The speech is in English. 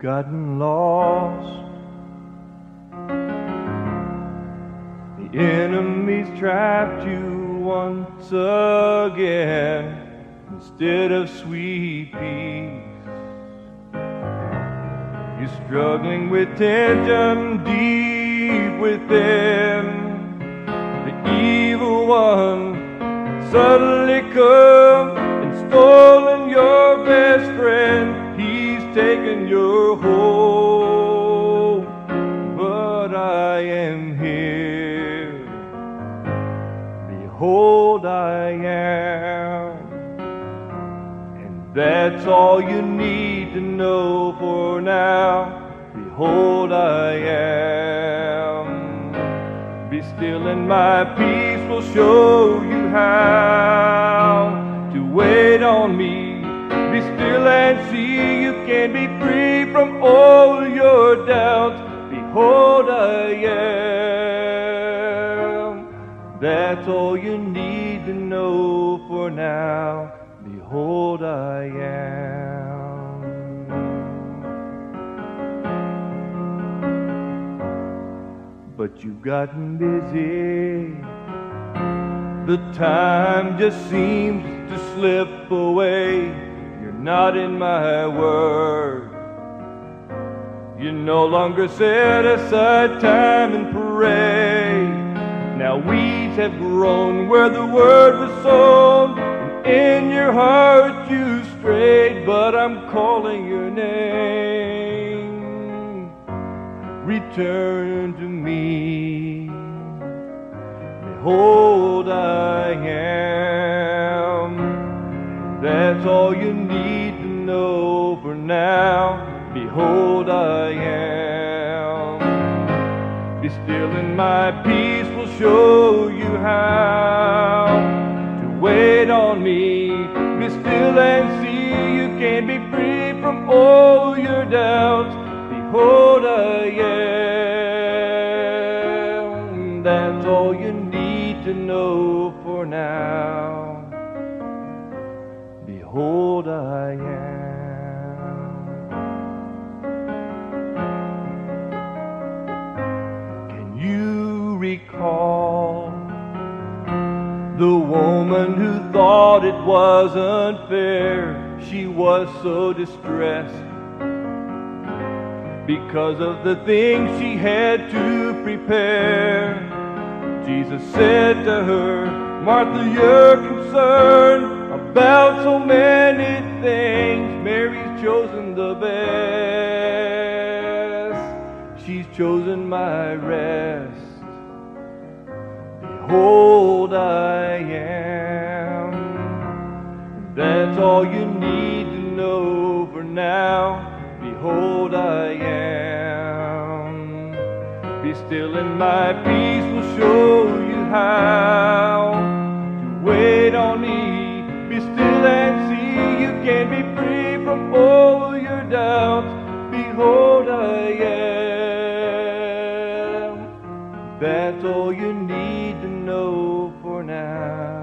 gotten lost. The enemy's trapped you once again instead of sweet peace. You're struggling with tension deep within. The evil one suddenly come and stolen your best friend. He's taken your hope, but I am here. Behold, I am. And that's all you need to know for now. Behold, I am. Be still and my peace will show you how to wait on me. Be still and see you can be free from all your doubts. Behold, I am. That's all you need to know for now. Behold, I am. But you've gotten busy. The time just seems to slip away. You're not in my word. You no longer set aside time and pray. Now weeds have grown where the word was sown, and in your heart you strayed, but I'm calling your name. Return to me. Behold, I am. That's all you need to know for now. Behold, I am. Be still and my peace will show you how to wait on me. Be still and see you can be free from all your doubts. Behold, I am. That's all you need to know for now. Behold, I am. Can you recall the woman who thought it was unfair? She was so distressed because of the things she had to prepare. Jesus said to her, Martha, you're concerned about so many things. Mary's chosen the best. She's chosen my rest. Behold, I am. That's all you need to know for now. Behold, I am. Be still and my peace will show you how to wait on me. Be still and see you can be free from all your doubts. Behold, I am. That's all you need to know for now.